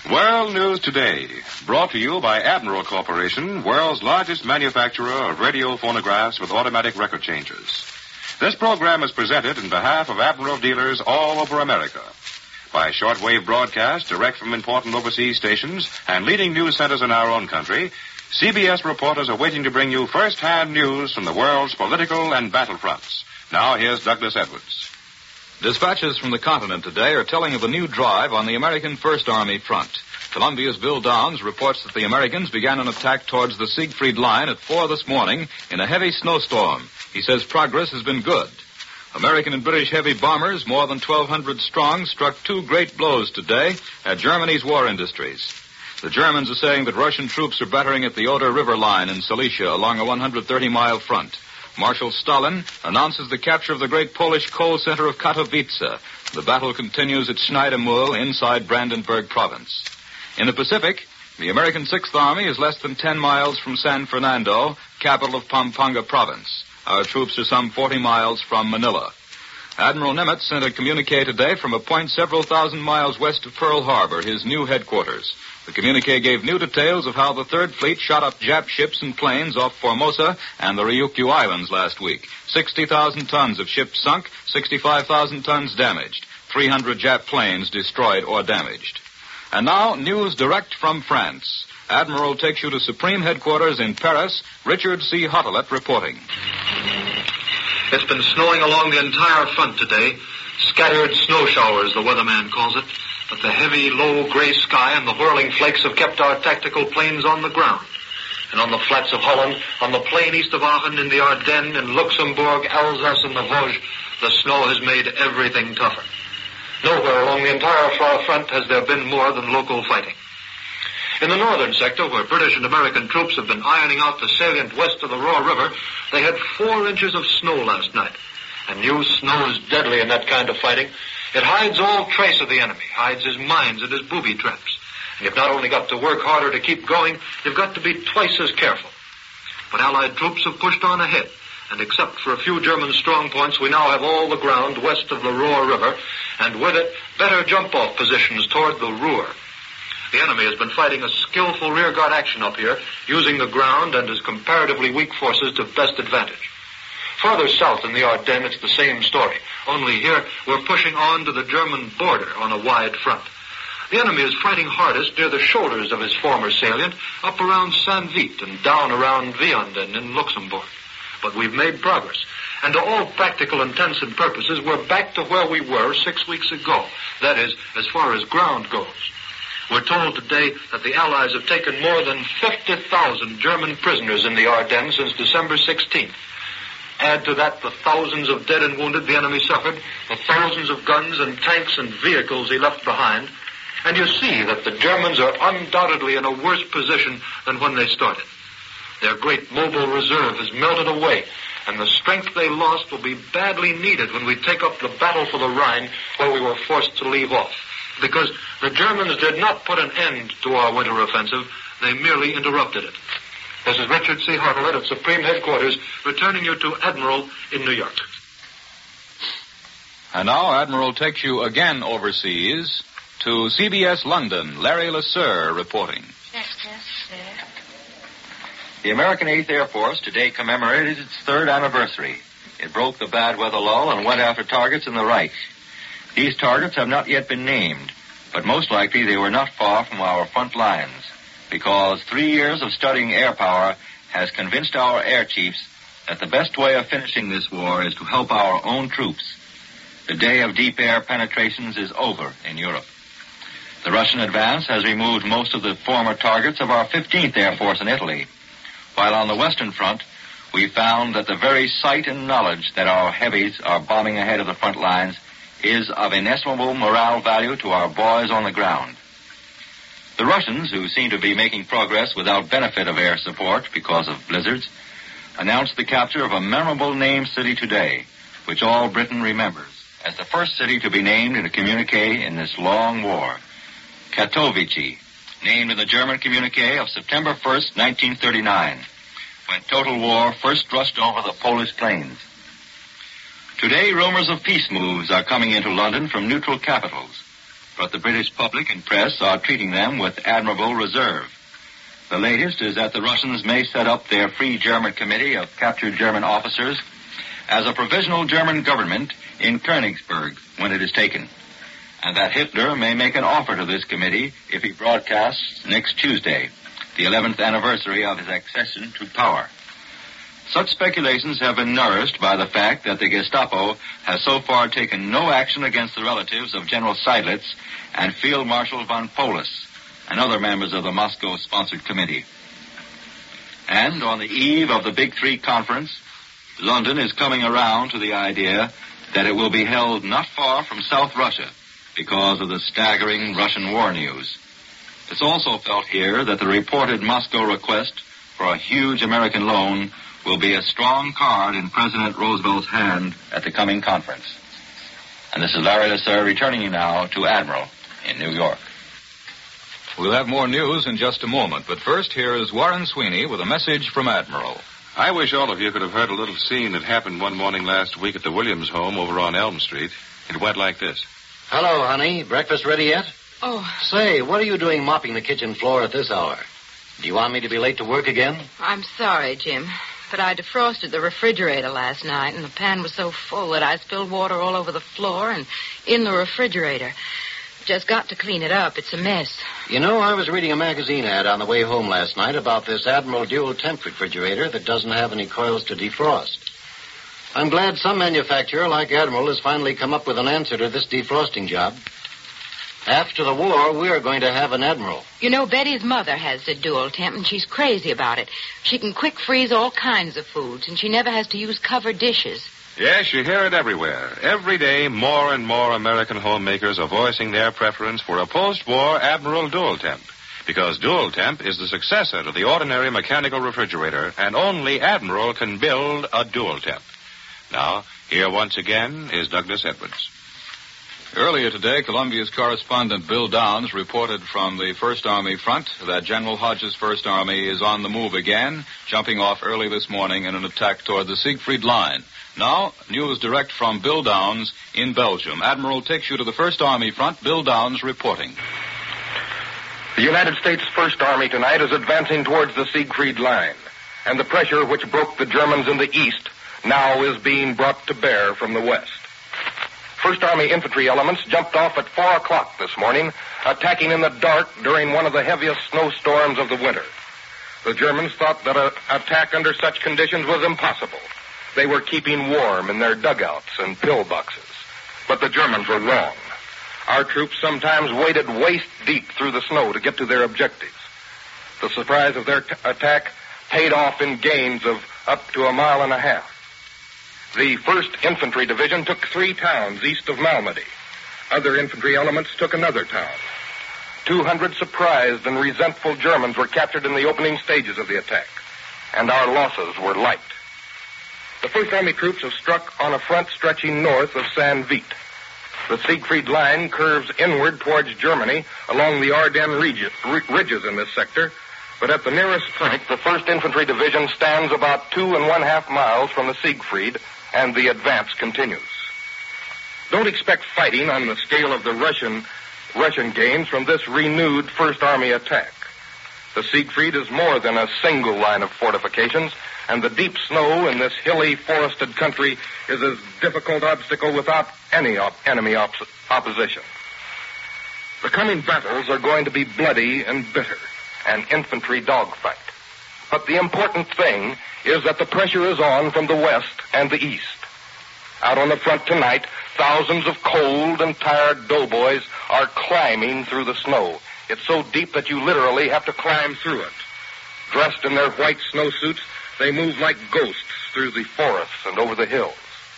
World News Today, brought to you by Admiral Corporation, world's largest manufacturer of radio phonographs with automatic record changers. This program is presented in behalf of Admiral dealers all over America. By shortwave broadcast direct from important overseas stations and leading news centers in our own country, CBS reporters are waiting to bring you first-hand news from the world's political and battlefronts. Now here's Douglas Edwards. Dispatches from the continent today are telling of a new drive on the American First Army front. Columbia's Bill Downs reports that the Americans began an attack towards the Siegfried Line at 4 this morning in a heavy snowstorm. He says progress has been good. American and British heavy bombers, more than 1,200 strong, struck 2 great blows today at Germany's war industries. The Germans are saying that Russian troops are battering at the Oder River line in Silesia along a 130-mile front. Marshal Stalin announces the capture of the great Polish coal center of Katowice. The battle continues at Schneidemühl inside Brandenburg province. In the Pacific, the American 6th Army is less than 10 miles from San Fernando, capital of Pampanga province. Our troops are some 40 miles from Manila. Admiral Nimitz sent a communique today from a point several thousand miles west of Pearl Harbor, his new headquarters. The communique gave new details of how the Third Fleet shot up Jap ships and planes off Formosa and the Ryukyu Islands last week. 60,000 tons of ships sunk, 65,000 tons damaged, 300 Jap planes destroyed or damaged. And now, news direct from France. Admiral takes you to Supreme Headquarters in Paris. Richard C. Hottelet reporting. It's been snowing along the entire front today. Scattered snow showers, the weatherman calls it. But the heavy, low gray sky and the whirling flakes have kept our tactical planes on the ground. And on the flats of Holland, on the plain east of Aachen, in the Ardennes, in Luxembourg, Alsace, and the Vosges, the snow has made everything tougher. Nowhere along the entire far front has there been more than local fighting. In the northern sector, where British and American troops have been ironing out the salient west of the Roar River, they had 4 inches of snow last night. And new snow is deadly in that kind of fighting. It hides all trace of the enemy, hides his mines and his booby traps. And you've not only got to work harder to keep going, you've got to be twice as careful. But Allied troops have pushed on ahead, and except for a few German strong points, we now have all the ground west of the Roar River, and with it, better jump-off positions toward the Ruhr. The enemy has been fighting a skillful rearguard action up here, using the ground and his comparatively weak forces to best advantage. Farther south in the Ardennes, it's the same story. Only here, we're pushing on to the German border on a wide front. The enemy is fighting hardest near the shoulders of his former salient, up around Saint-Vith and down around Vianden in Luxembourg. But we've made progress. And to all practical intents and purposes, we're back to where we were 6 weeks ago. That is, as far as ground goes. We're told today that the Allies have taken more than 50,000 German prisoners in the Ardennes since December 16th. Add to that the thousands of dead and wounded the enemy suffered, the thousands of guns and tanks and vehicles he left behind, and you see that the Germans are undoubtedly in a worse position than when they started. Their great mobile reserve has melted away, and the strength they lost will be badly needed when we take up the battle for the Rhine, where we were forced to leave off. Because the Germans did not put an end to our winter offensive, they merely interrupted it. This is Richard C. Hottelet at Supreme Headquarters, returning you to Admiral in New York. And now Admiral takes you again overseas to CBS London. Larry LeSueur reporting. Yes, sir. The American 8th Air Force today commemorated its 3rd anniversary. It broke the bad weather lull and went after targets in the Reich. These targets have not yet been named, but most likely they were not far from our front lines, because 3 years of studying air power has convinced our air chiefs that the best way of finishing this war is to help our own troops. The day of deep air penetrations is over in Europe. The Russian advance has removed most of the former targets of our 15th Air Force in Italy, while on the Western Front, we found that the very sight and knowledge that our heavies are bombing ahead of the front lines is of inestimable morale value to our boys on the ground. The Russians, who seem to be making progress without benefit of air support because of blizzards, announced the capture of a memorable named city today, which all Britain remembers as the first city to be named in a communique in this long war, Katowice, named in the German communique of September 1st, 1939, when total war first rushed over the Polish plains. Today, rumors of peace moves are coming into London from neutral capitals. but the British public and press are treating them with admirable reserve. The latest is that the Russians may set up their Free German Committee of captured German officers as a provisional German government in Königsberg when it is taken, and that Hitler may make an offer to this committee if he broadcasts next Tuesday, the 11th anniversary of his accession to power. Such speculations have been nourished by the fact that the Gestapo has so far taken no action against the relatives of General Seydlitz and Field Marshal von Paulus and other members of the Moscow-sponsored committee. And on the eve of the Big Three conference, London is coming around to the idea that it will be held not far from South Russia because of the staggering Russian war news. It's also felt here that the reported Moscow request for a huge American loan will be a strong card in President Roosevelt's hand at the coming conference. And this is Larry LeSueur returning you now to Admiral in New York. We'll have more news in just a moment, but first here is Warren Sweeney with a message from Admiral. I wish all of you could have heard a little scene that happened one morning last week at the Williams home over on Elm Street. It went like this. Hello, honey. Breakfast ready yet? Oh. Say, what are you doing mopping the kitchen floor at this hour? Do you want me to be late to work again? I'm sorry, Jim, but I defrosted the refrigerator last night, and the pan was so full that I spilled water all over the floor and in the refrigerator. Just got to clean it up. It's a mess. You know, I was reading a magazine ad on the way home last night about this Admiral Dual Temp refrigerator that doesn't have any coils to defrost. I'm glad some manufacturer like Admiral has finally come up with an answer to this defrosting job. After the war, we're going to have an Admiral. You know, Betty's mother has the Dual Temp, and she's crazy about it. She can quick freeze all kinds of foods, and she never has to use covered dishes. Yes, you hear it everywhere. Every day, more and more American homemakers are voicing their preference for a post-war Admiral Dual Temp, because Dual Temp is the successor to the ordinary mechanical refrigerator, and only Admiral can build a Dual Temp. Now, here once again is Douglas Edwards. Earlier today, Columbia's correspondent Bill Downs reported from the First Army front that General Hodges' First Army is on the move again, jumping off early this morning in an attack toward the Siegfried Line. Now, news direct from Bill Downs in Belgium. Admiral takes you to the First Army front. Bill Downs reporting. The United States First Army tonight is advancing towards the Siegfried Line, and the pressure which broke the Germans in the east now is being brought to bear from the west. First Army infantry elements jumped off at 4 o'clock this morning, attacking in the dark during one of the heaviest snowstorms of the winter. The Germans thought that an attack under such conditions was impossible. They were keeping warm in their dugouts and pillboxes. But the Germans were wrong. Our troops sometimes waded waist-deep through the snow to get to their objectives. The surprise of their attack paid off in gains of up to 1.5 miles. The 1st Infantry Division took 3 towns east of Malmedy. Other infantry elements took another town. 200 surprised and resentful Germans were captured in the opening stages of the attack, and our losses were light. The First Army troops have struck on a front stretching north of St. Vith. The Siegfried Line curves inward towards Germany along the Ardennes ridges in this sector, but at the nearest point, the 1st Infantry Division stands about 2.5 miles from the Siegfried, and the advance continues. Don't expect fighting on the scale of the Russian gains from this renewed First Army attack. The Siegfried is more than a single line of fortifications, and the deep snow in this hilly, forested country is a difficult obstacle without any enemy opposition. The coming battles are going to be bloody and bitter, an infantry dogfight. But the important thing is that the pressure is on from the west and the east. Out on the front tonight, thousands of cold and tired doughboys are climbing through the snow. It's so deep that you literally have to climb through it. Dressed in their white snowsuits, they move like ghosts through the forests and over the hills.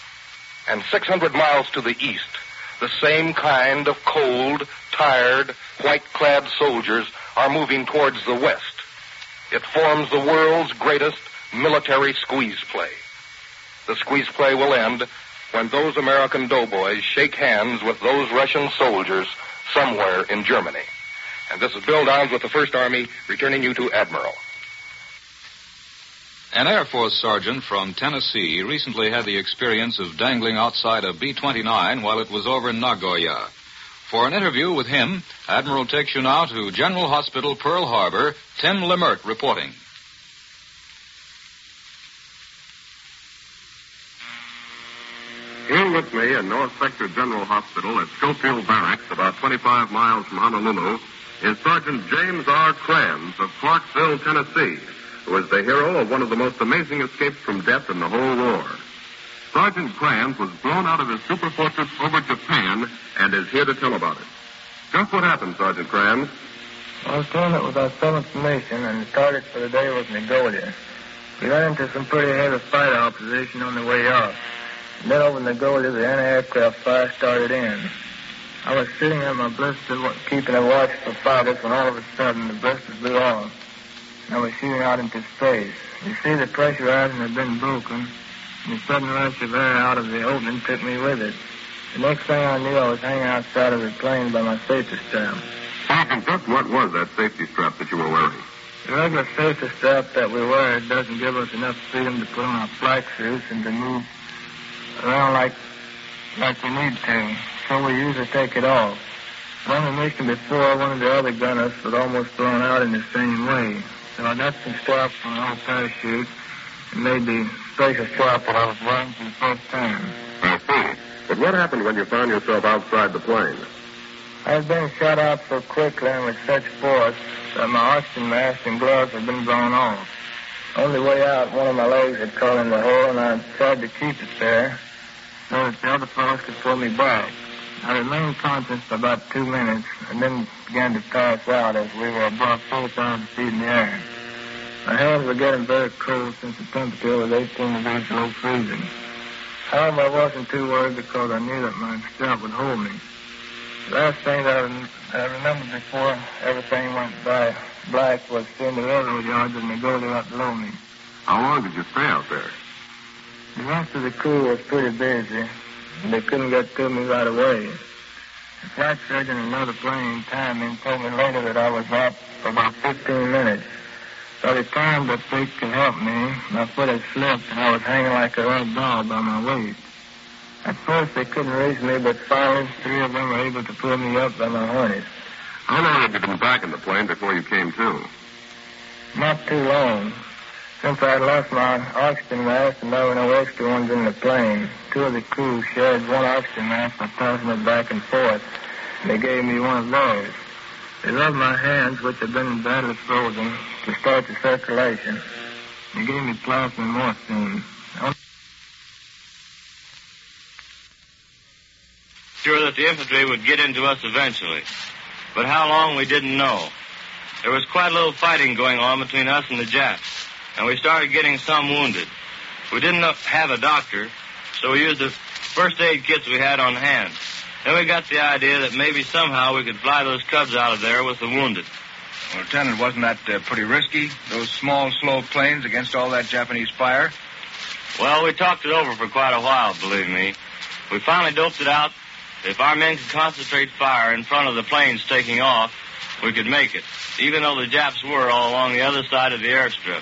And 600 miles to the east, the same kind of cold, tired, white-clad soldiers are moving towards the west. It forms the world's greatest military squeeze play. The squeeze play will end when those American doughboys shake hands with those Russian soldiers somewhere in Germany. And this is Bill Downs with the First Army, returning you to Admiral. An Air Force sergeant from Tennessee recently had the experience of dangling outside a B-29 while it was over Nagoya. For an interview with him, Admiral takes you now to General Hospital, Pearl Harbor. Tim Lemert reporting. Here with me in North Sector General Hospital at Schofield Barracks, about 25 miles from Honolulu, is Sergeant James R. Kranz of Clarksville, Tennessee, who is the hero of one of the most amazing escapes from death in the whole war. Sergeant Kranz was blown out of his super fortress over Japan and is here to tell about it. Just what happened, Sergeant Kranz? I was told it was our 7th mission, and the target for the day was Nagoya. We ran into some pretty heavy fighter opposition on the way up. And then over Nagoya, the anti-aircraft fire started in. I was sitting at my blister keeping a watch for fighters when all of a sudden the blister blew off. And I was shooting out into space. You see, the pressure iron had been broken, and the sudden rush of air out of the opening took me with it. The next thing I knew, I was hanging outside of the plane by my safety strap. Sergeant, just what was that safety strap that you were wearing? The regular safety strap that we wear doesn't give us enough freedom to put on our flight suits and to move around like we need to, so we usually take it off. On the mission before, one of the other gunners was almost blown out in the same way. So I got some straps on an old parachute and made the special strap that I was wearing for the first time. I see. But what happened when you found yourself outside the plane? I had been shot out so quickly and with such force that my oxygen mask and gloves had been blown off. On the way out, one of my legs had caught in the hole, and I tried to keep it there so that the other fellows could pull me back. I remained conscious for about 2 minutes and then began to pass out as we were above 4,000 feet in the air. My hands were getting very cold since the temperature was 18 degrees below freezing. However, I wasn't too worried because I knew that my strap would hold me. The last thing that I remembered before everything went by black was seeing the railroad yards of Nagoya up below me. How long did you stay out there? The rest of the crew was pretty busy, and they couldn't get to me right away. The flight surgeon in another plane timed me and told me later that I was out for about 15 minutes. By the time that they could help me, my foot had slipped and I was hanging like a rag doll by my waist. At first they couldn't reach me, but finally 3 of them were able to pull me up by my harness. How long had you been back in the plane before you came to? Not too long. Since I had left my oxygen mask and there were no extra ones in the plane, 2 of the crew shared one oxygen mask by passing it back and forth, and they gave me one of theirs. They rubbed my hands, which had been badly frozen, to start the circulation. They gave me plasma and morphine. Sure that the infantry would get into us eventually, but how long we didn't know. There was quite a little fighting going on between us and the Japs, and we started getting some wounded. We didn't have a doctor, so we used the first aid kits we had on hand. Then we got the idea that maybe somehow we could fly those Cubs out of there with the wounded. Well, Lieutenant, wasn't that pretty risky? Those small, slow planes against all that Japanese fire? Well, we talked it over for quite a while, believe me. We finally doped it out. If our men could concentrate fire in front of the planes taking off, we could make it, even though the Japs were all along the other side of the airstrip.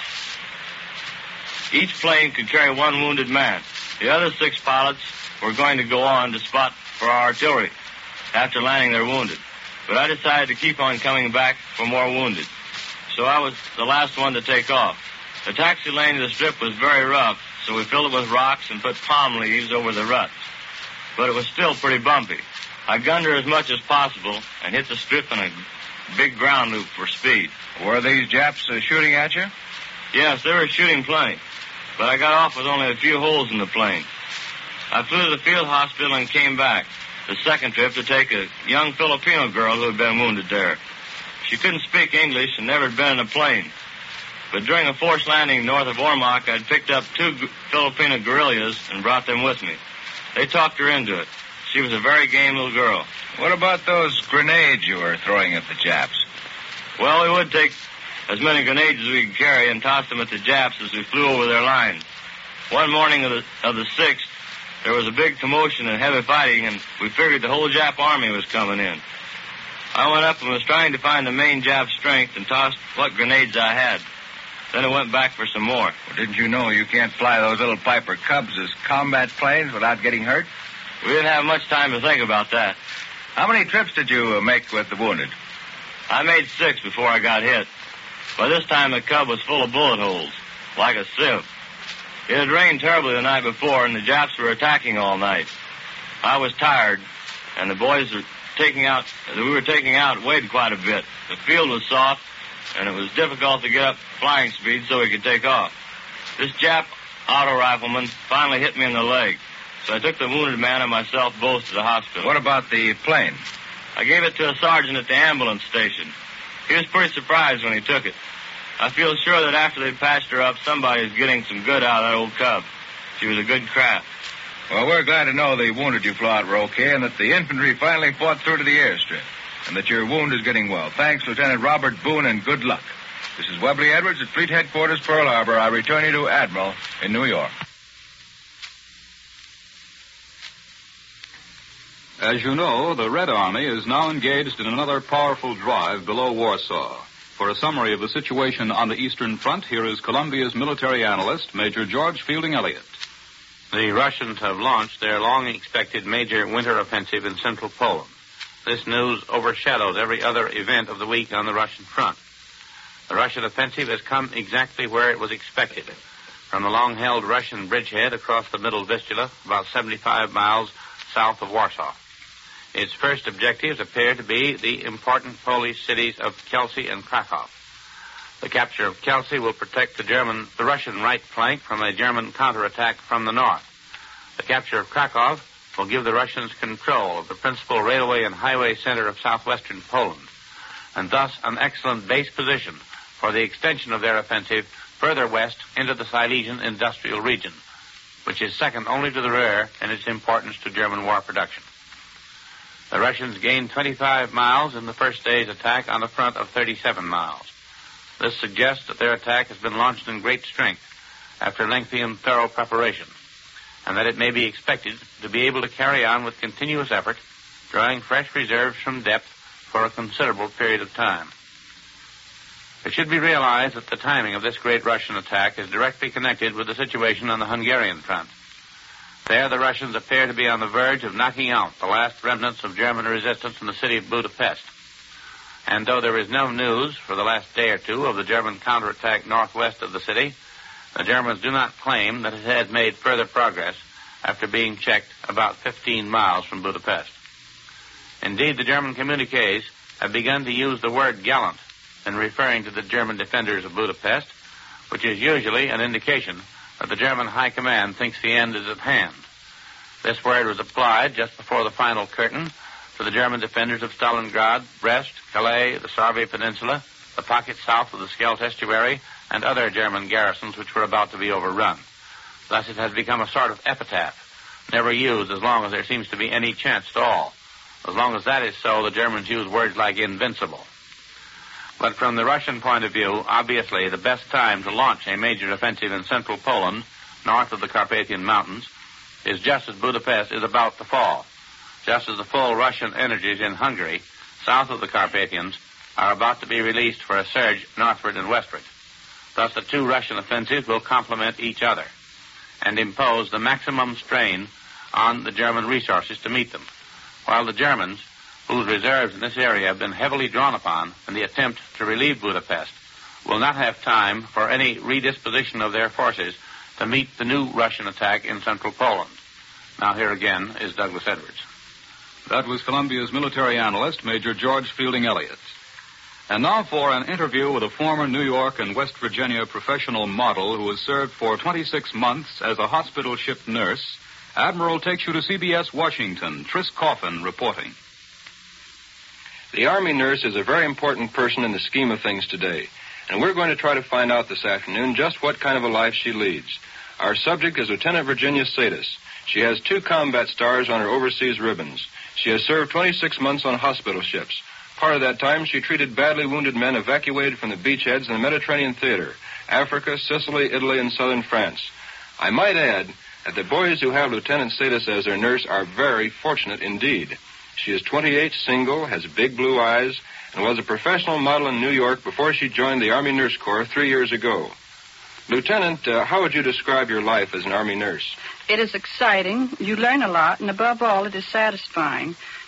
Each plane could carry 1 wounded man. The other 6 pilots were going to go on to spot for our artillery after landing their wounded. But I decided to keep on coming back for more wounded. So I was the last one to take off. The taxi lane to the strip was very rough, so we filled it with rocks and put palm leaves over the ruts. But it was still pretty bumpy. I gunned her as much as possible and hit the strip in a big ground loop for speed. Were these Japs shooting at you? Yes, they were shooting plenty, but I got off with only a few holes in the plane. I flew to the field hospital and came back, the second trip, to take a young Filipino girl who had been wounded there. She couldn't speak English and never had been in a plane. But during a forced landing north of Ormoc, I'd picked up 2 Filipino guerrillas and brought them with me. They talked her into it. She was a very game little girl. What about those grenades you were throwing at the Japs? Well, we would take as many grenades as we could carry and toss them at the Japs as we flew over their line. One morning of the 6th, there was a big commotion and heavy fighting, and we figured the whole Jap army was coming in. I went up and was trying to find the main Jap strength and tossed what grenades I had. Then I went back for some more. Well, didn't you know you can't fly those little Piper Cubs as combat planes without getting hurt? We didn't have much time to think about that. How many trips did you make with the wounded? I made 6 before I got hit. By this time, the Cub was full of bullet holes, like a sieve. It had rained terribly the night before, and the Japs were attacking all night. I was tired, and the boys we were taking out weighed quite a bit. The field was soft, and it was difficult to get up flying speed so we could take off. This Jap auto rifleman finally hit me in the leg, so I took the wounded man and myself both to the hospital. What about the plane? I gave it to a sergeant at the ambulance station. He was pretty surprised when he took it. I feel sure that after they patched her up, somebody's getting some good out of that old Cub. She was a good craft. Well, we're glad to know the wounded you flew out were okay and that the infantry finally fought through to the airstrip and that your wound is getting well. Thanks, Lieutenant Robert Boone, and good luck. This is Webley Edwards at Fleet Headquarters, Pearl Harbor. I return you to Admiral in New York. As you know, the Red Army is now engaged in another powerful drive below Warsaw. For a summary of the situation on the Eastern Front, here is Columbia's military analyst, Major George Fielding Elliott. The Russians have launched their long-expected major winter offensive in central Poland. This news overshadows every other event of the week on the Russian front. The Russian offensive has come exactly where it was expected, from the long-held Russian bridgehead across the Middle Vistula, about 75 miles south of Warsaw. Its first objectives appear to be the important Polish cities of Kielce and Krakow. The capture of Kielce will protect the Russian right flank from a German counterattack from the north. The capture of Krakow will give the Russians control of the principal railway and highway center of southwestern Poland, and thus an excellent base position for the extension of their offensive further west into the Silesian industrial region, which is second only to the rear in its importance to German war production. The Russians gained 25 miles in the first day's attack on a front of 37 miles. This suggests that their attack has been launched in great strength after lengthy and thorough preparation, and that it may be expected to be able to carry on with continuous effort, drawing fresh reserves from depth for a considerable period of time. It should be realized that the timing of this great Russian attack is directly connected with the situation on the Hungarian front. There, the Russians appear to be on the verge of knocking out the last remnants of German resistance in the city of Budapest. And though there is no news for the last day or two of the German counterattack northwest of the city, the Germans do not claim that it has made further progress after being checked about 15 miles from Budapest. Indeed, the German communiques have begun to use the word gallant in referring to the German defenders of Budapest, which is usually an indication that the German High Command thinks the end is at hand. This word was applied just before the final curtain to the German defenders of Stalingrad, Brest, Calais, the Sarvy Peninsula, the pocket south of the Scheldt Estuary, and other German garrisons which were about to be overrun. Thus it has become a sort of epitaph, never used as long as there seems to be any chance at all. As long as that is so, the Germans use words like invincible. But from the Russian point of view, obviously the best time to launch a major offensive in central Poland, north of the Carpathian Mountains, is just as Budapest is about to fall, just as the full Russian energies in Hungary, south of the Carpathians, are about to be released for a surge northward and westward. Thus the two Russian offensives will complement each other and impose the maximum strain on the German resources to meet them, while the Germans, whose reserves in this area have been heavily drawn upon in the attempt to relieve Budapest, will not have time for any redisposition of their forces to meet the new Russian attack in central Poland. Now here again is Douglas Edwards. That was Columbia's military analyst, Major George Fielding Elliott. And now for an interview with a former New York and West Virginia professional model who has served for 26 months as a hospital ship nurse. Admiral takes you to CBS Washington. Tris Coffin reporting. The Army nurse is a very important person in the scheme of things today, and we're going to try to find out this afternoon just what kind of a life she leads. Our subject is Lieutenant Virginia Sadis. She has 2 combat stars on her overseas ribbons. She has served 26 months on hospital ships. Part of that time, she treated badly wounded men evacuated from the beachheads in the Mediterranean theater, Africa, Sicily, Italy, and southern France. I might add that the boys who have Lieutenant Sadis as their nurse are very fortunate indeed. She is 28, single, has big blue eyes, and was a professional model in New York before she joined the Army Nurse Corps 3 years ago. Lieutenant, how would you describe your life as an Army nurse? It is exciting. You learn a lot, and above all, it is satisfying.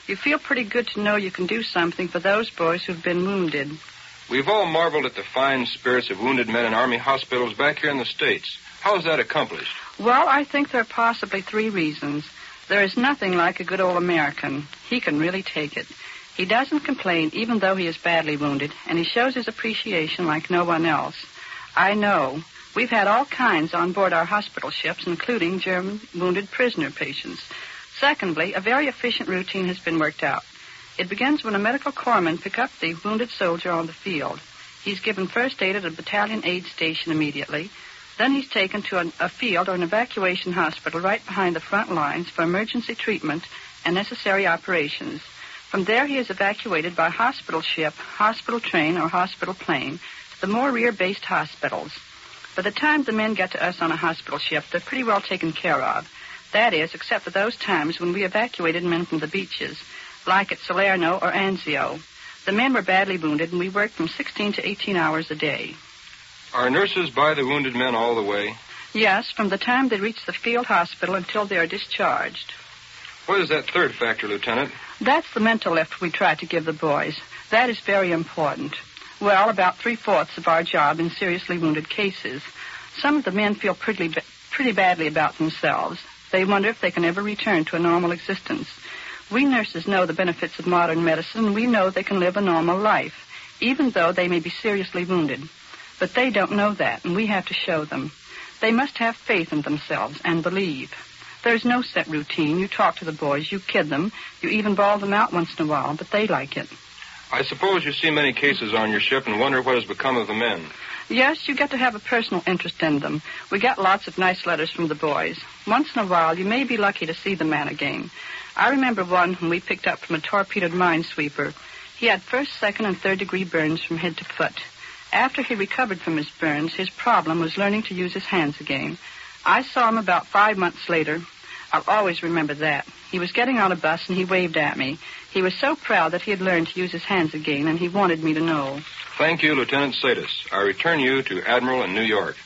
You feel pretty good to know you can do something for those boys who've been wounded. We've all marveled at the fine spirits of wounded men in Army hospitals back here in the States. How is that accomplished? Well, I think there are possibly 3 reasons. There is nothing like a good old American. He can really take it. He doesn't complain even though he is badly wounded, and he shows his appreciation like no one else. I know. We've had all kinds on board our hospital ships, including German wounded prisoner patients. Secondly, a very efficient routine has been worked out. It begins when a medical corpsman picks up the wounded soldier on the field. He's given first aid at a battalion aid station immediately. Then he's taken to a field or an evacuation hospital right behind the front lines for emergency treatment and necessary operations. From there, he is evacuated by hospital ship, hospital train, or hospital plane to the more rear-based hospitals. By the time the men get to us on a hospital ship, they're pretty well taken care of. That is, except for those times when we evacuated men from the beaches, like at Salerno or Anzio. The men were badly wounded, and we worked from 16 to 18 hours a day. Are nurses by the wounded men all the way? Yes, from the time they reach the field hospital until they are discharged. What is that third factor, Lieutenant? That's the mental lift we try to give the boys. That is very important. Well, about 3/4 of our job in seriously wounded cases. Some of the men feel pretty badly about themselves. They wonder if they can ever return to a normal existence. We nurses know the benefits of modern medicine, and we know they can live a normal life, even though they may be seriously wounded. But they don't know that, and we have to show them. They must have faith in themselves and believe. There's no set routine. You talk to the boys, you kid them, you even bawl them out once in a while, but they like it. I suppose you see many cases on your ship and wonder what has become of the men. Yes, you get to have a personal interest in them. We get lots of nice letters from the boys. Once in a while, you may be lucky to see the man again. I remember one whom we picked up from a torpedoed minesweeper. He had 1st, 2nd, and 3rd-degree burns from head to foot. After he recovered from his burns, his problem was learning to use his hands again. I saw him about 5 months later. I'll always remember that. He was getting on a bus, and he waved at me. He was so proud that he had learned to use his hands again, and he wanted me to know. Thank you, Lieutenant Sadis. I return you to Admiral in New York.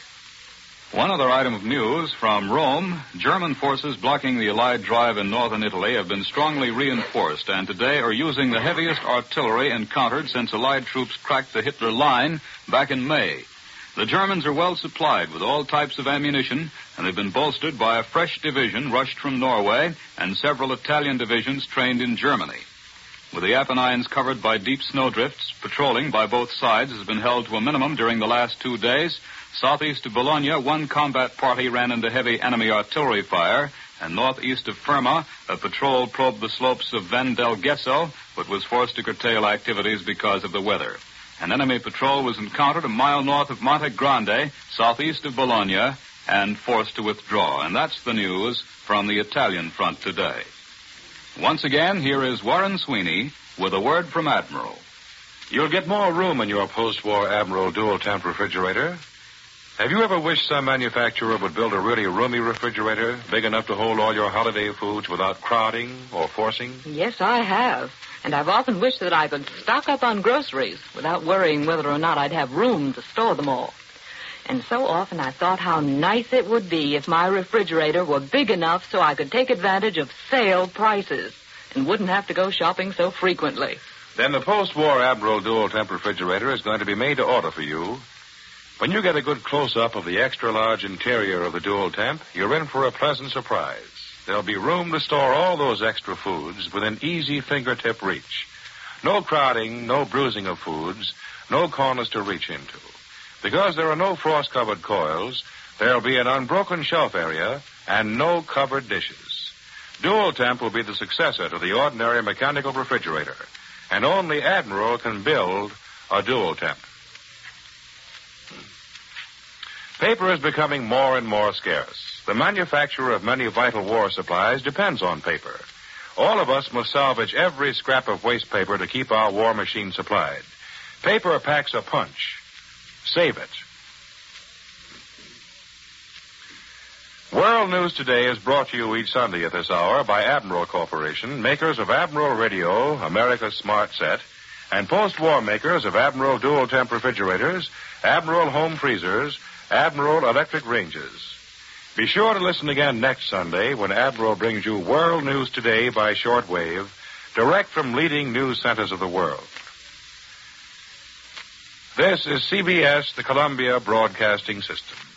One other item of news from Rome. German forces blocking the Allied drive in northern Italy have been strongly reinforced and today are using the heaviest artillery encountered since Allied troops cracked the Hitler line back in May. The Germans are well supplied with all types of ammunition, and they've been bolstered by a fresh division rushed from Norway and several Italian divisions trained in Germany. With the Apennines covered by deep snowdrifts, patrolling by both sides has been held to a minimum during the last 2 days. Southeast of Bologna, one combat party ran into heavy enemy artillery fire, and northeast of Ferma, a patrol probed the slopes of Ven del Gesso, but was forced to curtail activities because of the weather. An enemy patrol was encountered a mile north of Monte Grande, southeast of Bologna, and forced to withdraw. And that's the news from the Italian front today. Once again, here is Warren Sweeney with a word from Admiral. You'll get more room in your post-war Admiral dual-temp refrigerator. Have you ever wished some manufacturer would build a really roomy refrigerator, big enough to hold all your holiday foods without crowding or forcing? Yes, I have. And I've often wished that I could stock up on groceries without worrying whether or not I'd have room to store them all. And so often I thought how nice it would be if my refrigerator were big enough so I could take advantage of sale prices and wouldn't have to go shopping so frequently. Then the post-war Admiral dual-temp refrigerator is going to be made to order for you. When you get a good close-up of the extra-large interior of the dual-temp, you're in for a pleasant surprise. There'll be room to store all those extra foods within easy fingertip reach. No crowding, no bruising of foods, no corners to reach into. Because there are no frost-covered coils, there'll be an unbroken shelf area and no covered dishes. Dual-temp will be the successor to the ordinary mechanical refrigerator, and only Admiral can build a dual-temp. Paper is becoming more and more scarce. The manufacture of many vital war supplies depends on paper. All of us must salvage every scrap of waste paper to keep our war machine supplied. Paper packs a punch. Save it. World News Today is brought to you each Sunday at this hour by Admiral Corporation, makers of Admiral Radio, America's Smart Set, and post-war makers of Admiral dual-temp refrigerators, Admiral home freezers, Admiral electric ranges. Be sure to listen again next Sunday when Admiral brings you World News Today by shortwave, direct from leading news centers of the world. This is CBS, the Columbia Broadcasting System.